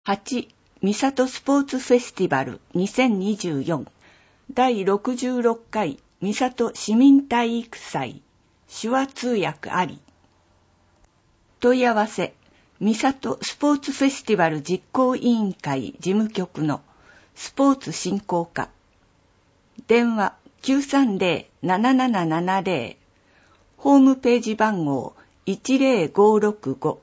8. 三郷スポーツフェスティバル2024第66回三郷市民体育祭手話通訳あり。問い合わせ三郷スポーツフェスティバル実行委員会事務局のスポーツ振興課。電話 930-7770 ホームページ番号10565。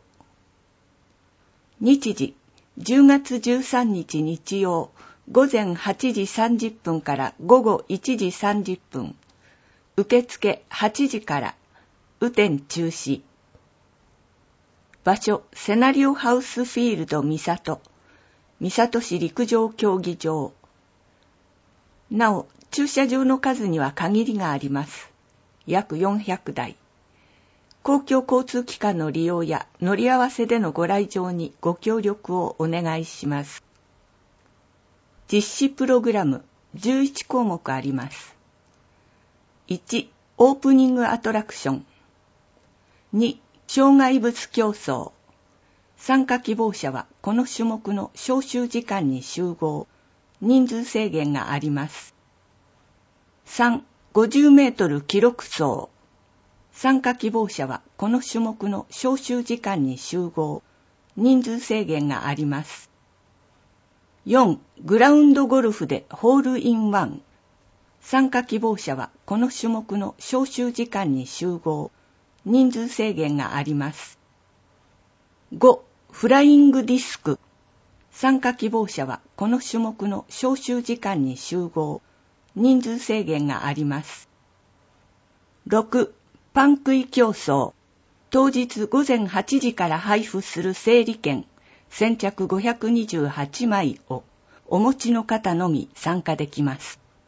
日時10月13日日曜午前8時30分から午後1時30分。受付8時から。雨天中止。場所セナリオハウスフィールド三郷。三郷市陸上競技場。なお、駐車場の数には限りがあります。約400台。公共交通機関の利用や乗り合わせでのご来場にご協力をお願いします。実施プログラム11項目あります。1. オープニングアトラクション。2. 障害物競争。参加希望者はこの種目の招集時間に集合。人数制限があります。3. 50メートル記録走。参加希望者はこの種目の招集時間に集合。人数制限があります。4. グラウンドゴルフでホールインワン。参加希望者はこの種目の招集時間に集合。人数制限があります。5. フライングディスク。参加希望者はこの種目の招集時間に集合。人数制限があります。6. パン食い競争。当日午前8時から配布する整理券先着528枚をお持ちの方のみ参加できます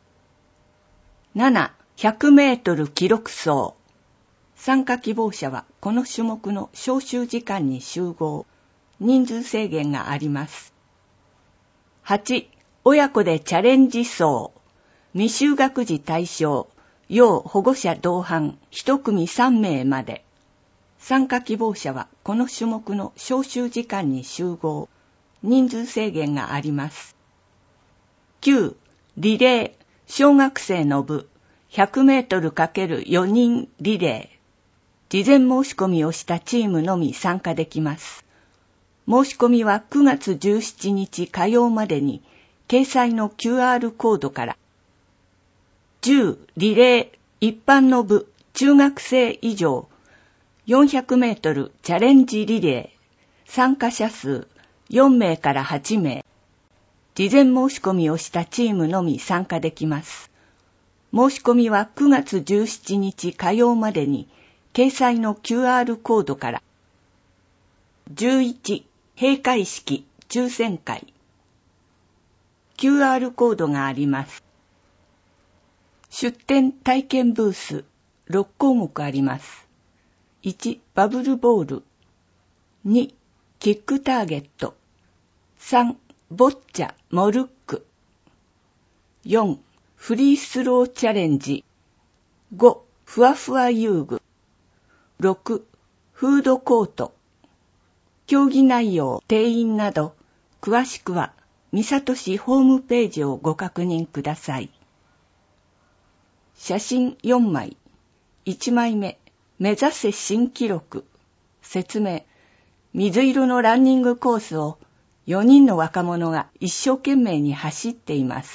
。7. 100メートル記録走。参加希望者はこの種目の招集時間に集合。人数制限があります。8. 親子でチャレンジ走。未就学児対象。要保護者同伴1組3名まで。参加希望者はこの種目の招集時間に集合。人数制限があります。9. リレー小学生の部100メートル×4人リレー。事前申し込みをしたチームのみ参加できます。申し込みは9月17日火曜までに掲載の QR コードから。10. リレー一般の部中学生以上400メートルチャレンジリレー参加者数4名から8名。事前申し込みをしたチームのみ参加できます。申し込みは9月17日火曜までに掲載の QR コードから。11. 閉会式抽選会。QR コードがあります。出展体験ブース6項目あります。1. バブルボール。2. キックターゲット。3. ボッチャ、モルック。4. フリースローチャレンジ。5. ふわふわ遊具。6. フードコート。競技内容、定員など、詳しくは三郷市ホームページをご確認ください。写真4枚。1枚目、目指せ新記録。説明、水色のランニングコースを4人の若者が一生懸命に走っています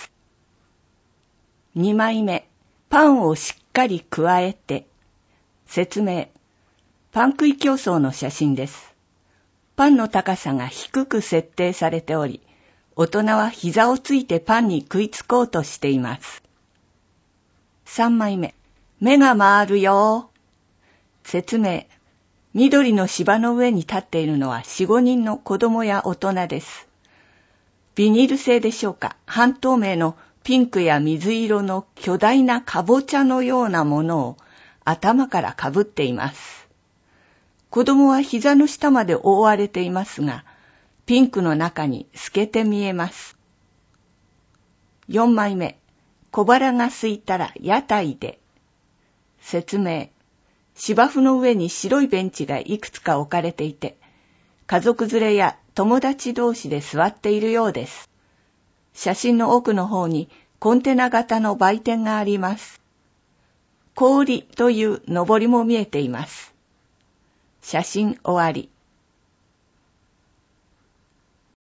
。2枚目、パンをしっかりくわえて。説明、パン食い競争の写真です。パンの高さが低く設定されており、大人は膝をついてパンに食いつこうとしています。3枚目、目が回るよ。説明、緑の芝の上に立っているのは 4,5 人の子供や大人です。ビニール製でしょうか、半透明のピンクや水色の巨大なかぼちゃのようなものを頭からかぶっています。子供は膝の下まで覆われていますが、ピンクの中に透けて見えます。4枚目、小腹が空いたら屋台で。説明、芝生の上に白いベンチがいくつか置かれていて、家族連れや友達同士で座っているようです。写真の奥の方にコンテナ型の売店があります。氷というのぼりも見えています。写真終わり。